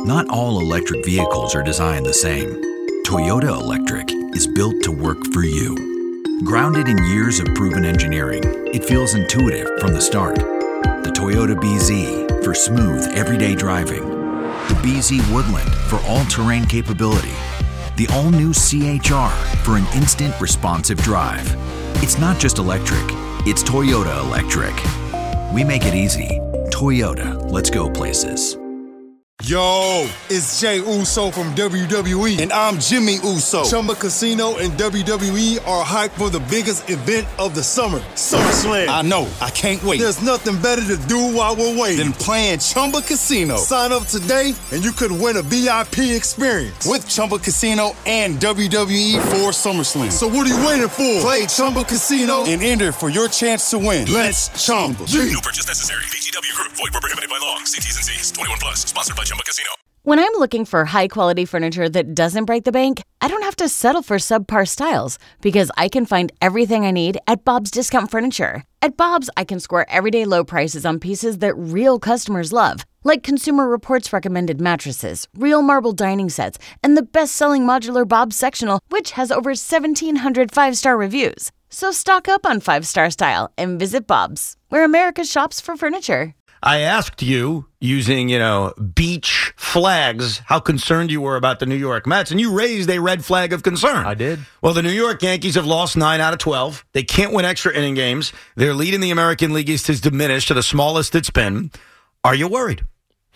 Not all electric vehicles are designed the same. Toyota Electric is built to work for you. Grounded in years of proven engineering, it feels intuitive from the start. The Toyota BZ for smooth, everyday driving. The BZ Woodland for all-terrain capability. The all-new CHR for an instant responsive drive. It's not just electric, it's Toyota Electric. We make it easy. Toyota, let's go places. Yo, it's Jay Uso from WWE, and I'm Jimmy Uso. Chumba Casino and WWE are hyped for the biggest event of the summer, SummerSlam. I know, I can't wait. There's nothing better to do while we're waiting than playing Chumba Casino. Sign up today, and you could win a VIP experience with Chumba Casino and WWE for SummerSlam. So what are you waiting for? Play Chumba Casino and enter for your chance to win. Let's Chumba. No purchase necessary. VGW Group. Void where prohibited by law. See T's and C's. 21 plus. Sponsored by Chumba Casino. When I'm looking for high-quality furniture that doesn't break the bank, I don't have to settle for subpar styles because I can find everything I need at Bob's Discount Furniture. At Bob's, I can score everyday low prices on pieces that real customers love, like Consumer Reports recommended mattresses, real marble dining sets, and the best-selling modular Bob's Sectional, which has over 1,700 five-star reviews. So stock up on five-star style and visit Bob's, where America shops for furniture. I asked you, using, beach flags, how concerned you were about the New York Mets, and you raised a red flag of concern. I did. Well, the New York Yankees have lost 9 out of 12. They can't win extra inning games. Their lead in the American League East has diminished to the smallest it's been. Are you worried?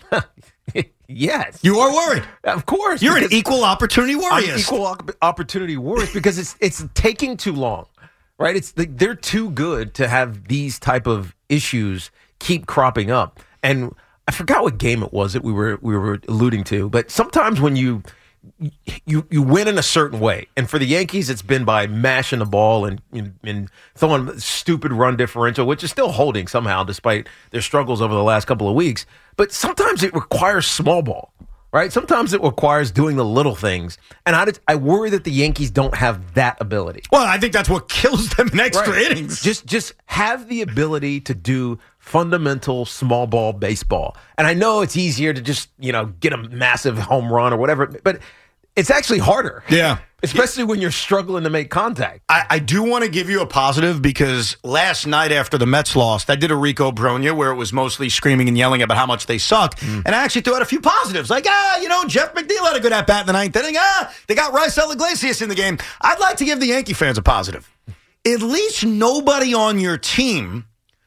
Yes. You are worried. Of course. You're an equal opportunity warrior. I'm equal opportunity warrior because it's taking too long, right? They're too good to have these type of issues keep cropping up. And I forgot what game it was that we were alluding to, but sometimes when you win in a certain way, and for the Yankees it's been by mashing the ball and throwing stupid run differential, which is still holding somehow despite their struggles over the last couple of weeks. But sometimes it requires small ball, right? Sometimes it requires doing the little things, and I worry that the Yankees don't have that ability. Well, I think that's what kills them in extra innings. Just have the ability to do fundamental small ball baseball. And I know it's easier to just, get a massive home run or whatever, but it's actually harder. Yeah. Especially when you're struggling to make contact. I do want to give you a positive because last night after the Mets lost, I did a Rico Bronya where it was mostly screaming and yelling about how much they sucked. And I actually threw out a few positives. Like, Jeff McNeil had a good at-bat in the ninth inning. They got Raisel Iglesias in the game. I'd like to give the Yankee fans a positive. At least nobody on your team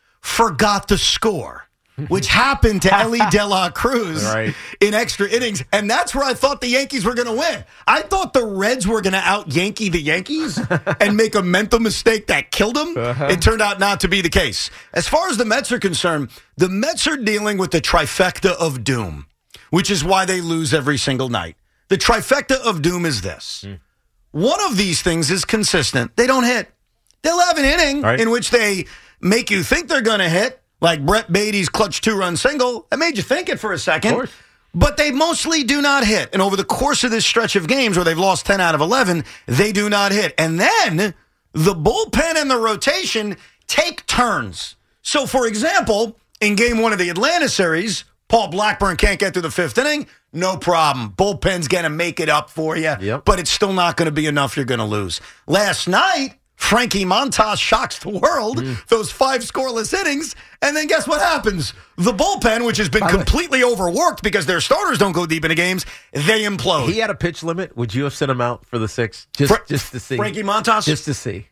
forgot the score, which happened to Ellie De La Cruz in extra innings. And that's where I thought the Yankees were going to win. I thought the Reds were going to out-Yankee the Yankees and make a mental mistake that killed them. It turned out not to be the case. As far as the Mets are concerned, the Mets are dealing with the trifecta of doom, which is why they lose every single night. The trifecta of doom is this. One of these things is consistent. They don't hit. They'll have an inning in which they make you think they're going to hit, like Brett Beatty's clutch 2-run single. That made you think it for a second. But they mostly do not hit. And over the course of this stretch of games where they've lost 10 out of 11, they do not hit. And then the bullpen and the rotation take turns. So, for example, in Game 1 of the Atlanta series, Paul Blackburn can't get through the 5th inning. No problem. Bullpen's going to make it up for you. But it's still not going to be enough. You're going to lose. Last night, Frankie Montas shocks the world, those 5 scoreless innings, and then guess what happens? The bullpen, which has been completely overworked because their starters don't go deep into games, they implode. He had a pitch limit. Would you have sent him out for the 6th just to see? Frankie Montas? Just to see.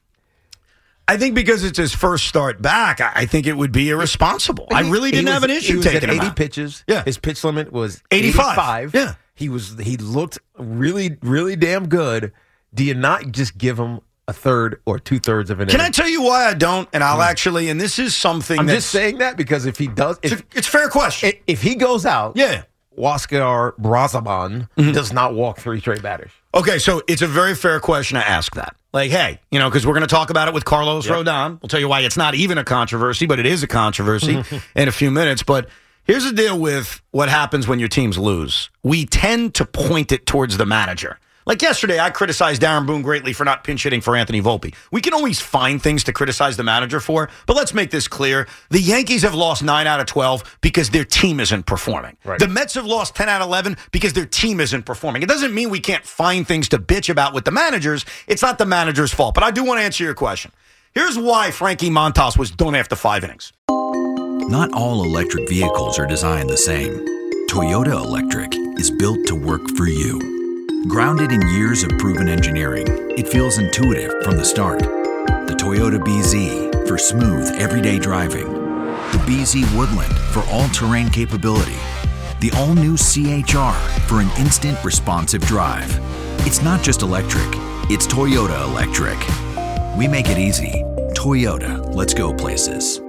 I think because it's his first start back, I think it would be irresponsible. I really didn't have an issue taking him out. 80 pitches. Yeah. His pitch limit was 85. Yeah. He looked really, really damn good. Do you not just give him a third or 2/3 of an inning? Can I tell you why I don't? And I'll actually, and this is something I'm just saying that because if he does... It's a fair question. If he goes out, Huáscar Brazaban does not walk 3 straight batters. Okay, so it's a very fair question to ask that. Like, hey, because we're going to talk about it with Carlos Rodon. We'll tell you why it's not even a controversy, but it is a controversy in a few minutes. But here's the deal with what happens when your teams lose. We tend to point it towards the manager. Like yesterday, I criticized Darren Boone greatly for not pinch hitting for Anthony Volpe. We can always find things to criticize the manager for, but let's make this clear. The Yankees have lost 9 out of 12 because their team isn't performing. Right. The Mets have lost 10 out of 11 because their team isn't performing. It doesn't mean we can't find things to bitch about with the managers. It's not the manager's fault, but I do want to answer your question. Here's why Frankie Montas was done after 5 innings. Not all electric vehicles are designed the same. Toyota Electric is built to work for you. Grounded in years of proven engineering, it feels intuitive from the start. The Toyota BZ for smooth, everyday driving. The BZ Woodland for all-terrain capability. The all-new CHR for an instant responsive drive. It's not just electric, it's Toyota Electric. We make it easy. Toyota, let's go places.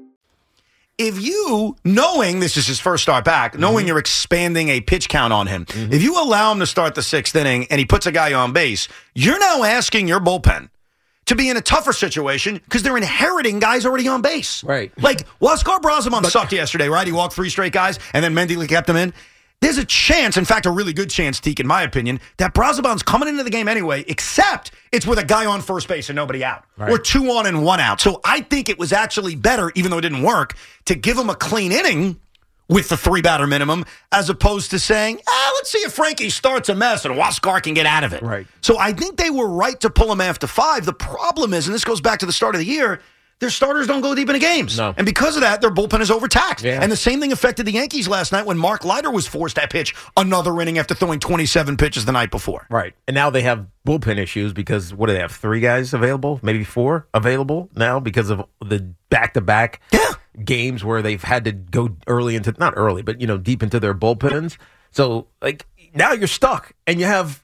If you, knowing this is his first start back, knowing you're expanding a pitch count on him, if you allow him to start the 6th inning and he puts a guy on base, you're now asking your bullpen to be in a tougher situation because they're inheriting guys already on base. Right. Like, Huascar Braziman sucked yesterday, right? He walked 3 straight guys, and then Mendy kept him in. There's a chance, in fact, a really good chance, Teak, in my opinion, that Braziman's coming into the game anyway, except it's with a guy on first base and nobody out. Right. Or 2 on and 1 out. So I think it was actually better, even though it didn't work, to give him a clean inning with the 3-batter minimum, as opposed to saying, let's see if Frankie starts a mess and Huascar can get out of it. Right. So I think they were right to pull him after 5. The problem is, and this goes back to the start of the year, their starters don't go deep into games. No. And because of that, their bullpen is overtaxed. Yeah. And the same thing affected the Yankees last night when Mark Leiter was forced to pitch another inning after throwing 27 pitches the night before. Right. And now they have bullpen issues because, what do they have, 3 guys available? Maybe 4 available now because of the back-to-back games where they've had to go early into, not early, but, deep into their bullpens. So, now you're stuck and you have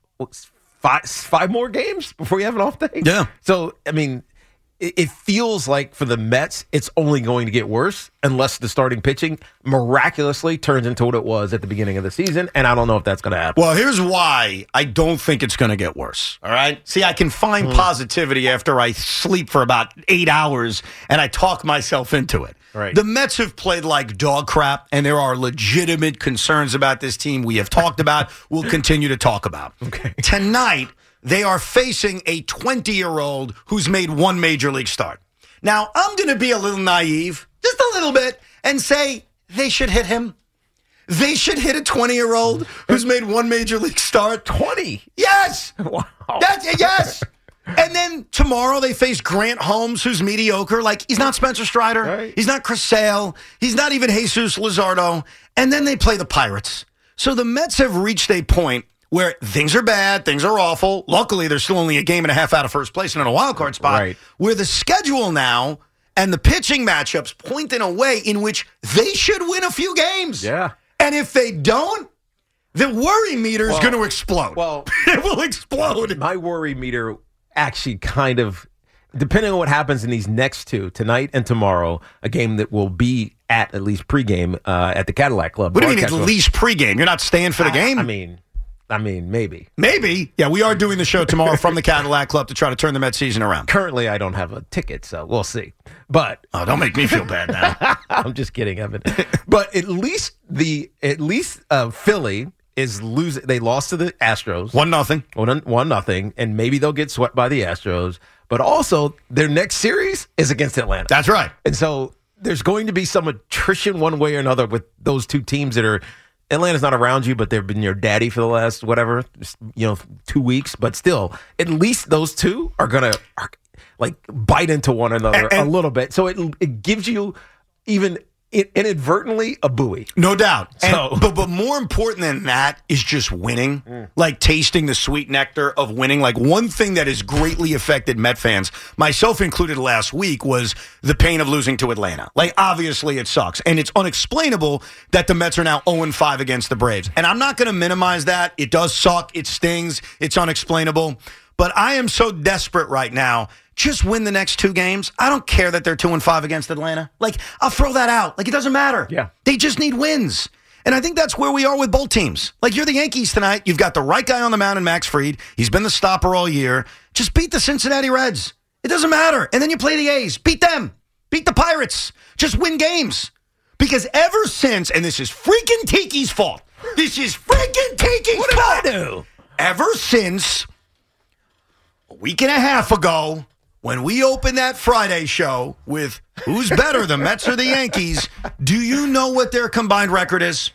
5 more games before you have an off day. Yeah. So, it feels like for the Mets, it's only going to get worse unless the starting pitching miraculously turns into what it was at the beginning of the season, and I don't know if that's going to happen. Well, here's why I don't think it's going to get worse, all right? See, I can find positivity after I sleep for about 8 hours, and I talk myself into it. Right. The Mets have played like dog crap, and there are legitimate concerns about this team we have talked about, we'll continue to talk about. Okay. Tonight, they are facing a 20-year-old who's made 1 major league start. Now, I'm going to be a little naive, just a little bit, and say they should hit him. They should hit a 20-year-old who's made 1 major league start. 20? Yes! Wow. Yes! And then tomorrow they face Grant Holmes, who's mediocre. Like, he's not Spencer Strider. Right. He's not Chris Sale. He's not even Jesus Luzardo. And then they play the Pirates. So the Mets have reached a point where things are bad, things are awful. Luckily, they're still only a game and a half out of first place and in a wild card spot. Right. Where the schedule now and the pitching matchups point in a way in which they should win a few games. Yeah. And if they don't, the worry meter is going to explode. Well, it will explode. My worry meter actually kind of, depending on what happens in these next 2, tonight and tomorrow, a game that will be at least pregame at the Cadillac Club. What do you mean at least pregame? You're not staying for the game? I mean, maybe. Maybe. Yeah, we are doing the show tomorrow from the Cadillac Club to try to turn the Mets season around. Currently, I don't have a ticket, so we'll see. But don't make me feel bad now. I'm just kidding, Evan. But at least Philly is losing. They lost to the Astros 1-0. 1-0, and maybe they'll get swept by the Astros. But also, their next series is against Atlanta. That's right. And so there's going to be some attrition one way or another with those 2 teams that are. Atlanta's not around you, but they've been your daddy for the last 2 weeks. But still, at least those 2 are gonna bite into one another a little bit. So it gives you even inadvertently a buoy. No doubt. So, but more important than that is just winning, like tasting the sweet nectar of winning. Like, one thing that has greatly affected Met fans, myself included last week, was the pain of losing to Atlanta. Like, obviously it sucks. And it's unexplainable that the Mets are now 0-5 against the Braves. And I'm not going to minimize that. It does suck. It stings. It's unexplainable. But I am so desperate right now. Just win the next 2 games. I don't care that they're 2-5 against Atlanta. Like, I'll throw that out. Like, it doesn't matter. Yeah. They just need wins. And I think that's where we are with both teams. Like, you're the Yankees tonight. You've got the right guy on the mound in Max Fried. He's been the stopper all year. Just beat the Cincinnati Reds. It doesn't matter. And then you play the A's. Beat them. Beat the Pirates. Just win games. Because ever since, and this is freaking Tiki's fault. This is freaking Tiki's fault. What did I do? ever since a week and a half ago when we opened that Friday show with who's better, the Mets or the Yankees, do you know what their combined record is?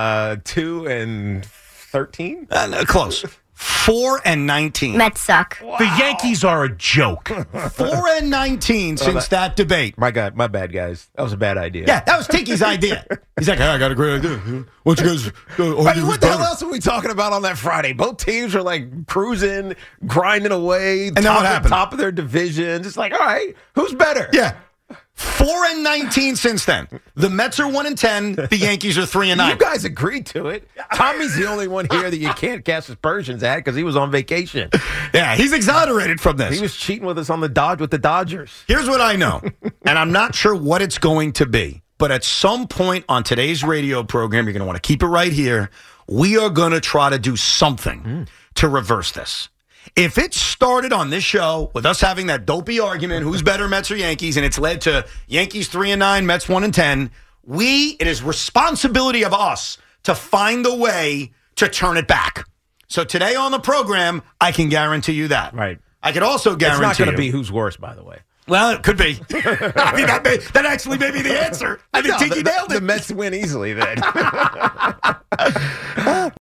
2-13? Close. 4-19. Mets suck. Wow. The Yankees are a joke. 4-19 since that debate. My God, my bad, guys. That was a bad idea. Yeah, that was Tiki's idea. He's like, hey, I got a great idea. What you guys? What the hell else were we talking about on that Friday? Both teams were like cruising, grinding away, and then what happened? Top of their division. Just like, all right, who's better? Yeah. 4-19 since then. The Mets are 1-10. The Yankees are 3-9. You guys agreed to it. Tommy's the only one here that you can't cast aspersions at because he was on vacation. Yeah, he's exonerated from this. He was cheating with us on the Dodgers. Here's what I know, and I'm not sure what it's going to be, but at some point on today's radio program, you're going to want to keep it right here. We are going to try to do something to reverse this. If it started on this show with us having that dopey argument, who's better, Mets or Yankees, and it's led to Yankees 3-9, Mets 1-10, it is responsibility of us to find a way to turn it back. So today on the program, I can guarantee you that. Right. I could also guarantee it's not going to be who's worse, by the way. Well, it could be. I mean, that actually may be the answer. I think Tiki nailed it. The Mets win easily then.